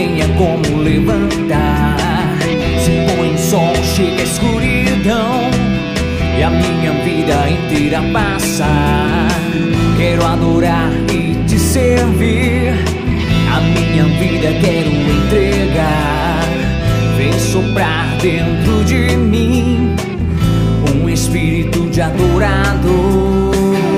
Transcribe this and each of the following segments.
tenha como levantar. Se põe o sol, chega a escuridão e a minha vida inteira passar. Quero adorar e te servir, a minha vida quero entregar. Vem soprar dentro de mim um espírito de adorador.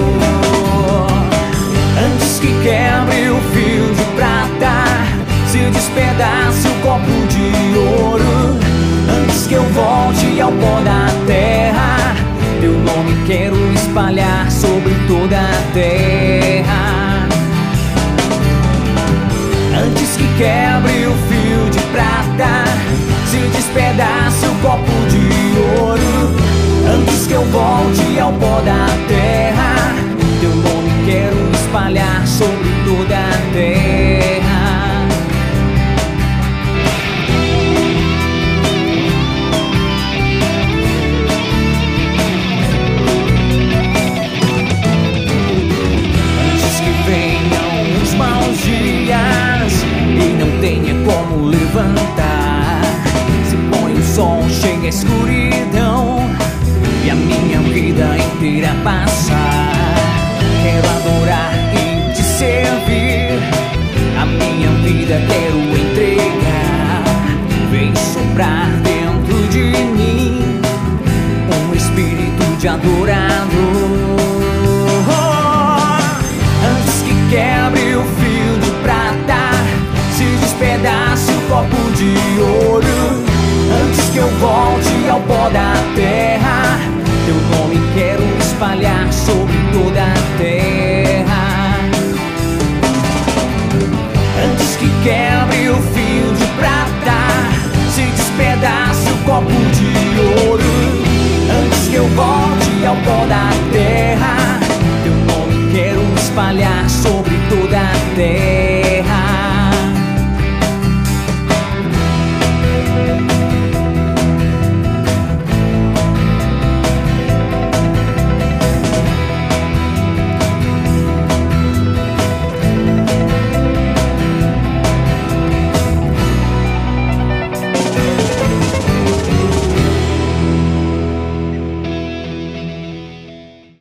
Antes que quebre o fio de prata, se despedace o copo de ouro, antes que eu volte ao pó da terra, teu nome quero espalhar sobre toda a terra. Antes que quebre o fio de prata, se despedace o copo de ouro, antes que eu volte ao pó da terra, teu nome quero espalhar sobre toda a terra. Antes que venham os maus dias e não tenha como levantar, se põe o sol, chega a escuridão e a minha vida inteira passar. Quero adorar e te servir, a minha vida quero entregar. Vem soprar dentro de mim um espírito de adorador. Antes que quebre o fio de prata, se despedace o copo de ouro, antes que eu volte ao pó da terra, teu nome quero espalhar sobre toda a terra. Antes que quebre o fio de prata, se despedace o copo de ouro, antes que eu volte ao pó da terra, teu nome quero espalhar sobre toda a terra.